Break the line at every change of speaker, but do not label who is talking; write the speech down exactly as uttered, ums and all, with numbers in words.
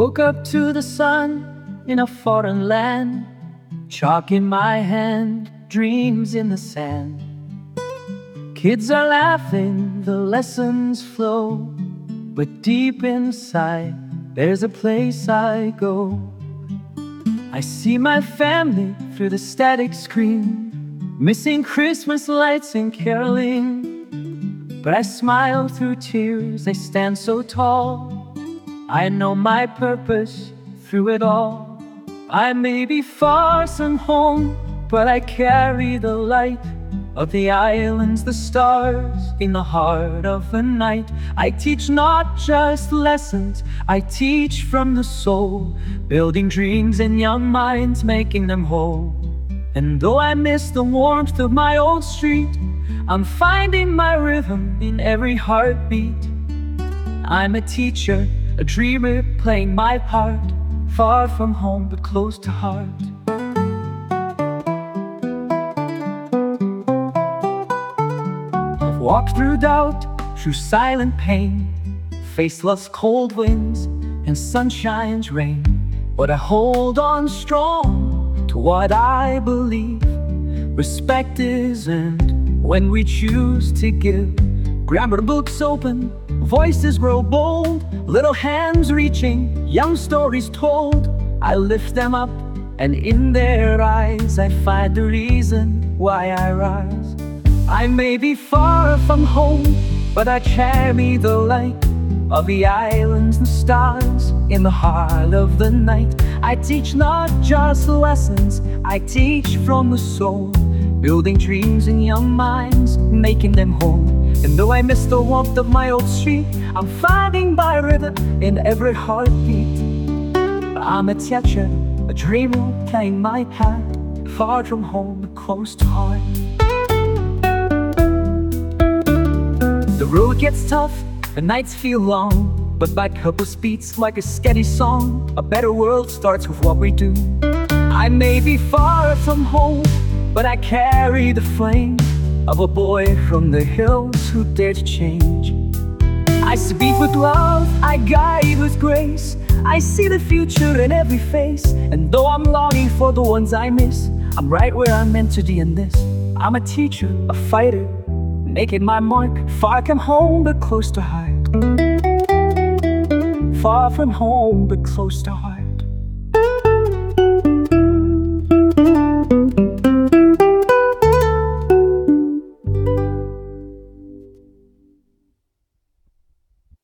Woke up to the sun in a foreign land, chalk in my hand, dreams in the sand. Kids are laughing, the lessons flow, but deep inside there's a place I go. I see my family through the static screen, missing Christmas lights and caroling. But I smile through tears, I stand so tall. I know my purpose through it all. I may be far from home, but I carry the light of the islands, the stars in the heart of the night. I teach not just lessons, I teach from the soul, building dreams in young minds, making them whole. And though I miss the warmth of my old street, I'm finding my rhythm in every heartbeat. I'm a teacher, a dreamer, playing my part, far from home but close to heart. I've walked through doubt, through silent pain, faced love's cold winds and sunshine's rain. But I hold on strong to what I believe. Respect is earned when we choose to give. Grammar books open, voices grow bold, little hands reaching, young stories told. I lift them up, and in their eyes I find the reason why I rise. I may be far from home, but I carry the light of the islands and stars in the heart of the night. I teach not just lessons, I teach from the soul, building dreams in young minds, making them whole. And though I miss the warmth of my old street, I'm finding my rhythm in every heartbeat. I'm a teacher, a dreamer, playing my part, far from home but close to heart. The road gets tough, the nights feel long, but my purpose beats like a steady song. A better world starts with what we do. I may be far from home, but I carry the flame of a boy from the hills who dare to change. I speak with love, I guide with grace. I see the future in every face. And though I'm longing for the ones I miss, I'm right where I'm meant to be in this. I'm a teacher, a fighter, making my mark, far from home but close to heart. Far from home but close to heart.